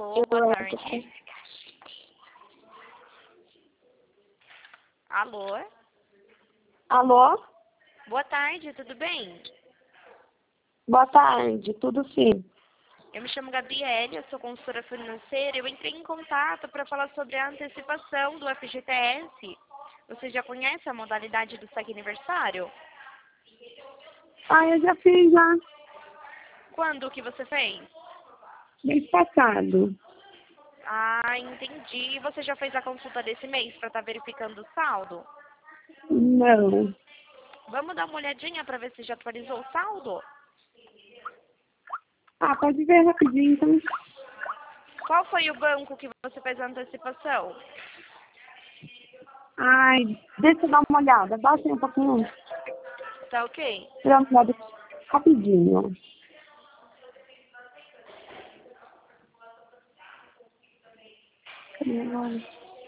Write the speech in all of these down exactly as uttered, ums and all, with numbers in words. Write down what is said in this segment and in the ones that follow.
Alô, boa tarde. Alô? Alô? Boa tarde, tudo bem? Boa tarde, tudo sim. Eu me chamo Gabriele, eu sou consultora financeira. Eu entrei em contato para falar sobre a antecipação do F G T S. Você já conhece a modalidade do saque aniversário? Ah, eu já fiz já, Quando que você fez? mês passado. Ah, entendi. E você já fez a consulta desse mês para estar verificando o saldo? Não. Vamos dar uma olhadinha para ver se já atualizou o saldo? Ah, pode ver rapidinho, então. Qual foi o banco que você fez a antecipação? Ai, deixa eu dar uma olhada. Baixa aí um pouquinho. Tá ok? Dá uma olhada rapidinho. Cadê agora?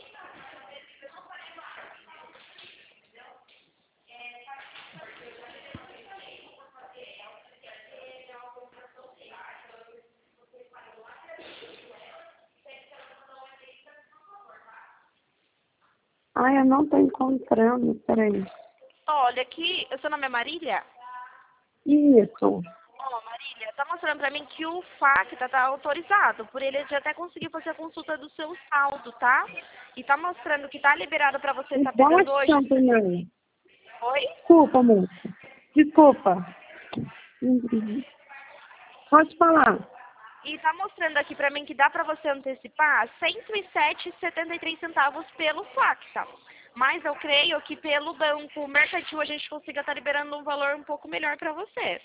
Ai, eu não tô encontrando. Peraí. Olha aqui, o seu nome é Marília? Isso. Ó, Marília, tá mostrando pra mim que o Facta tá autorizado, por ele já até conseguiu fazer a consulta do seu saldo, tá? E tá mostrando que tá liberado pra você Não tá pegando bate hoje. tanto, não. Oi? Desculpa, moça. Desculpa. Uhum. Pode falar. E tá mostrando aqui pra mim que dá pra você antecipar cento e sete e setenta e três centavos pelo Facta. Mas eu creio que pelo banco mercantil a gente consiga estar liberando um valor um pouco melhor pra você.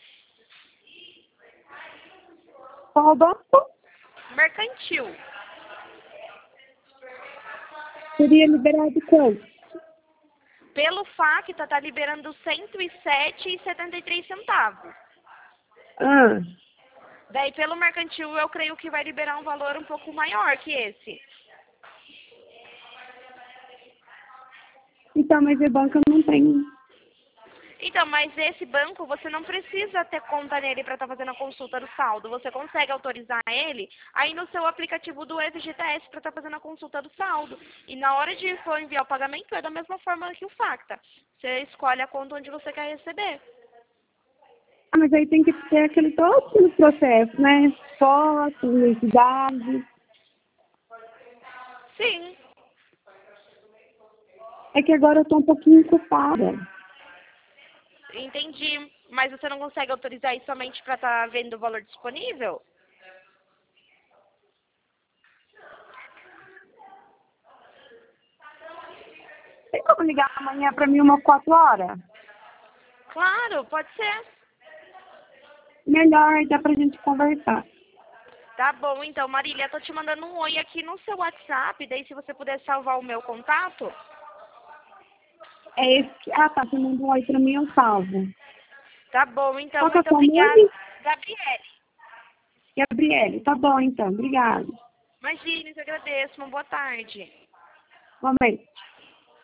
Qual banco? Mercantil. Seria liberado quanto? Pelo Facta tá liberando cento e sete e setenta e três centavos. Ah. Daí, pelo mercantil, eu creio que vai liberar um valor um pouco maior que esse. Então, mas o banco não tem. Então, mas esse banco, você não precisa ter conta nele para estar fazendo a consulta do saldo. Você consegue autorizar ele aí no seu aplicativo do F G T S para estar fazendo a consulta do saldo. E na hora de for enviar o pagamento, é da mesma forma que o Facta. Você escolhe a conta onde você quer receber. Ah, mas aí tem que ter aquele todo processo, né? Foto, identidade. Sim. É que agora eu tô um pouquinho ocupada. Entendi. Mas você não consegue autorizar isso somente para estar vendo o valor disponível? Tem como ligar amanhã pra mim umas quatro horas? Claro, pode ser. Melhor, dá pra gente conversar. Tá bom, então, Marília, tô te mandando um oi aqui no seu WhatsApp, daí se você puder salvar o meu contato. É esse que... Ah, tá, você manda um oi pra mim, eu salvo. Tá bom, então, Qual que é o muito seu obrigada. nome? Gabriele, Gabriele. Tá bom, então. Obrigada. imagine, eu agradeço, uma boa tarde. Boa noite.